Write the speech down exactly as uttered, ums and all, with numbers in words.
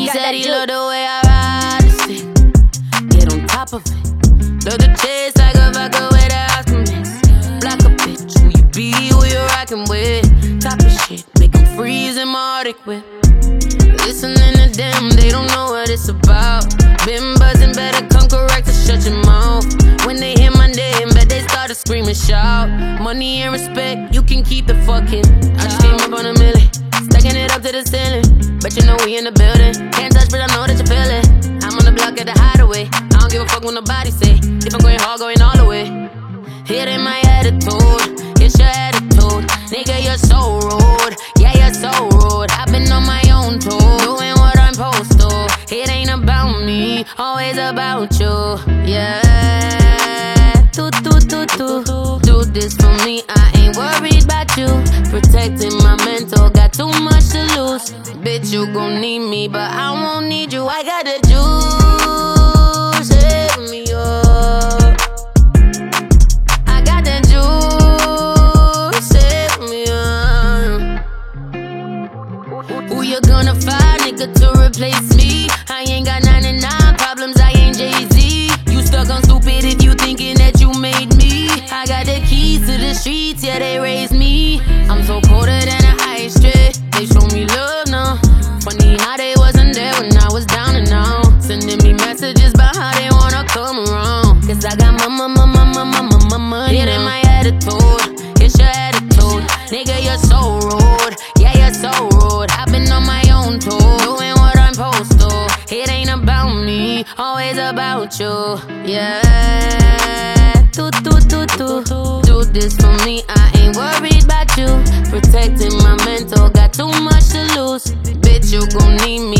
He said he loved the way I ride the stick. Get on top of it. Love the chase like a vodka with a Oscar mix. Block a bitch, who you be, who you rockin' with. Top of shit, make them freeze in my Arctic whip. Listening to them, they don't know what it's about. Been buzzing, better come correct to shut your mouth. When they hear my name, bet they started screaming, shout. Money and respect, you can keep the fucking. I just came up on a million, stacking it up to the ceiling. Bet you know we in the building. Can't touch, but I know that you feel it. I'm on the block at the hideaway. I don't give a fuck what nobody say. If I'm going hard, going all the way. It ain't my attitude, it's your attitude. Nigga, you're so rude, yeah, you're so rude. I've been on my own too, doing what I'm supposed to. It ain't about me, always about you, yeah. Do, do, do, do, do this for me, I ain't worried about you. Protecting my mental, got too much to lose. Bitch, you gon' need me, but I won't need you. I got the juice, hit me up. I got the juice, hit me up. Who you gonna find, nigga, to replace me? I ain't got ninety-nine problems, I ain't Jay-Z. You stuck on stupid if you thinking that you made me. I got the keys to the streets, yeah, they raised me. I'm so colder than an ice tray. They show me love now. Funny how they wasn't there when I was down and out. Sending me messages about how they wanna come around. Cause I got my, my, my, my, my, my, my, my money. It ain't my attitude, it's your attitude. Nigga, you're so rude, yeah, you're so rude. I've been on my own too, doing what I'm supposed to. It ain't about me, always about you, yeah. Do, do, do, do, do this for me, I ain't worried about you. Protecting my mental, got too much to lose. Bitch, you gon' need me.